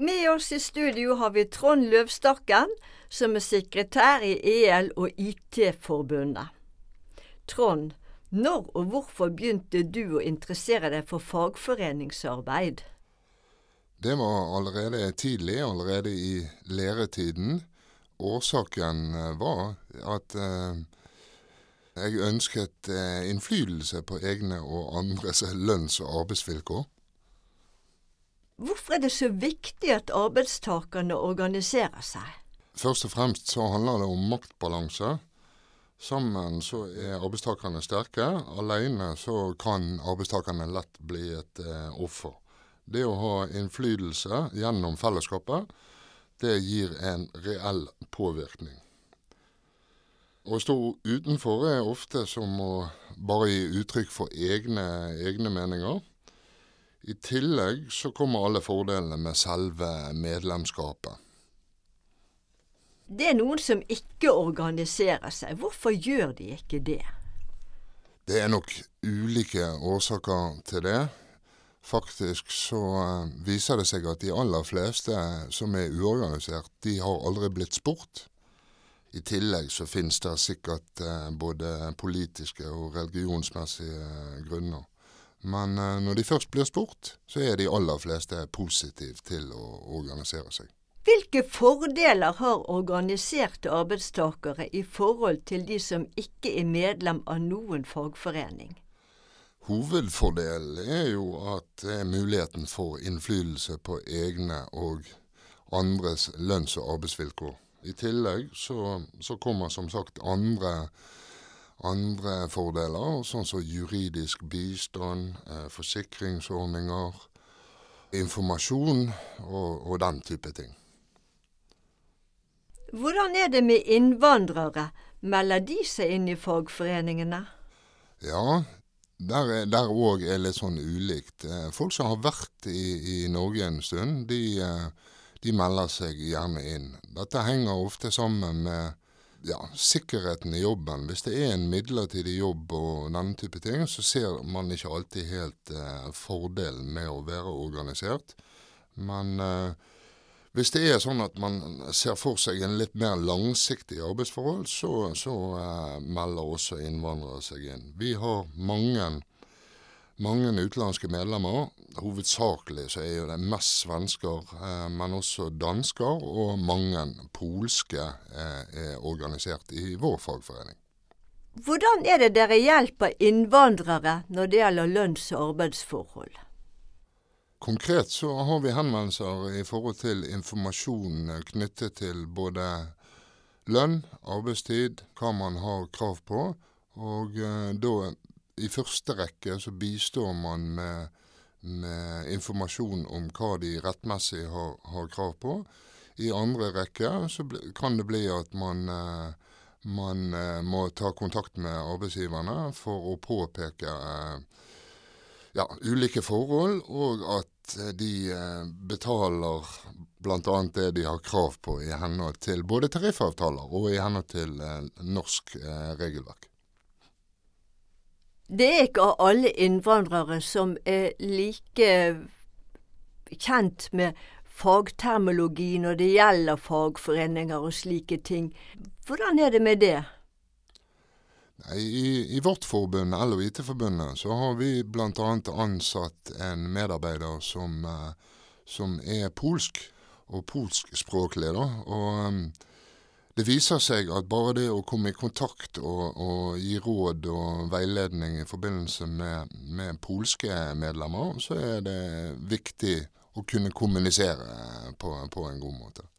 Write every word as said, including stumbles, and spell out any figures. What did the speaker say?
Med oss i studio har vi Trond Løvstakken, som er sekretær i E L og I T-forbundet. Trond, når og hvorfor begynte du å interessere deg for fagforeningsarbeid? Det var allerede tidlig, allerede i læretiden. Årsaken var at eh, jeg ønsket eh, innflytelse på egne og andres lønns- og arbeidsvilkår. Hvorfor er det så viktig at arbeidstakerne organiserer seg? Først og fremst så handler det om maktbalanse. Sammen så er arbeidstakerne sterke. Alene så kan arbeidstakerne lett bli et eh, offer. Det å ha innflytelse gjennom fellesskapet, det gir en reell påvirkning. Å stå utenfor er ofte som å bare gi uttrykk for egne, egne meninger. I tillegg så kommer alle fordelene med selve medlemskapet. Det er noen som ikke organiserer seg. Hvorfor gjør de ikke det? Det er nok ulike årsaker til det. Faktisk så viser det seg at de aller fleste som er uorganisert, de har aldri blitt spurt. I tillegg så finnes det sikkert både politiske og religionsmessige grunner. Men når de først blir spurt, så er de aller fleste positive til å organisere seg. Hvilke fordeler har organiserte arbeidstakere i forhold til de som ikke er medlem av noen fagforening? Hovedfordelen er jo at det er muligheten for innflytelse på egne og andres lønns- og arbeidsvilkår. I tillegg så, så kommer som sagt andre Andre fordeler, sånn som juridisk bistand, eh, forsikringsordninger, informasjon og, og den type ting. Hvordan er det med innvandrere? Melder de seg inn i fagforeningene? Ja, der er, der også er litt sånn ulikt. Eh, folk som har vært i, i Norge en stund, de, eh, de melder seg gjerne inn. Dette henger ofte sammen med Ja, sikkerheten i jobben. Hvis det er en midlertidig jobb og denne type ting, så ser man ikke alltid helt eh, fordelen med å være organisert. Men eh, hvis det er sånn at man ser for seg en litt mer langsiktig arbeidsforhold, så, så eh, melder også innvandrere seg inn. Vi har mange, mange utenlandske medlemmer. Hovedsakelig så er jo det mest svensker, eh, men også dansker, og mange polske eh, er organisert i vår fagforening. Hvordan er det dere hjelper innvandrere når det gjelder lønns- og arbeidsforhold? Konkret så har vi henvendelser i forhold til informasjon knyttet til både lønn, arbeidstid, hva man har krav på, og eh, da i første rekke så bistår man med med informasjon om hva de rettmessig har, har krav på. I andre rekke så ble, kan det bli at man, eh, man eh, må ta kontakt med arbeidsgiverne for å påpeke eh, ja, ulike forhold, og at de eh, betaler blant annet det de har krav på i henhold til både tariffavtaler og i henhold til eh, norsk eh, regelverk. Det er ikke alle innvandrere som er like kjent med fagterminologi når det gjelder fagforeninger og slike ting. Hvordan er det med det? Nei, i, I vårt forbund, L og I T-forbundet, så har vi blant annet ansatt en medarbeider som, som er polsk, og polsk språklig da, og det viser seg at bare det å komme i kontakt og, og gi råd og veiledning i forbindelse med, med polske medlemmer, så er det viktig å kunne kommunisere på, på en god måte.